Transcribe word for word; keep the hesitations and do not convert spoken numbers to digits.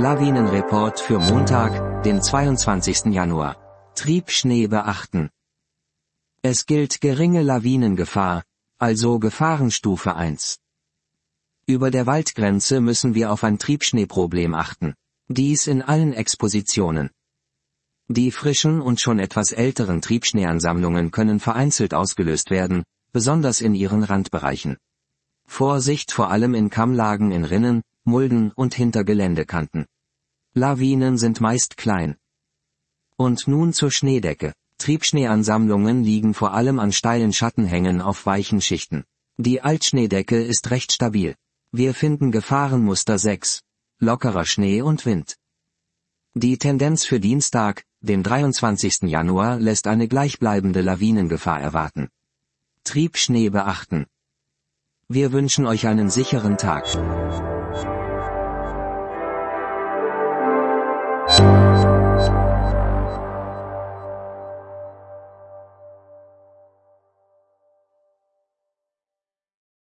Lawinenreport für Montag, den zweiundzwanzigsten Januar. Triebschnee beachten. Es gilt geringe Lawinengefahr, also Gefahrenstufe eins. Über der Waldgrenze müssen wir auf ein Triebschneeproblem achten. Dies in allen Expositionen. Die frischen und schon etwas älteren Triebschneeansammlungen können vereinzelt ausgelöst werden, besonders in ihren Randbereichen. Vorsicht vor allem in Kammlagen in Rinnen, Mulden und hinter Geländekanten. Lawinen sind meist klein. Und nun zur Schneedecke. Triebschneeansammlungen liegen vor allem an steilen Schattenhängen auf weichen Schichten. Die Altschneedecke ist recht stabil. Wir finden Gefahrenmuster sechs. Lockerer Schnee und Wind. Die Tendenz für Dienstag, den dreiundzwanzigsten Januar, lässt eine gleichbleibende Lawinengefahr erwarten. Triebschnee beachten. Wir wünschen euch einen sicheren Tag.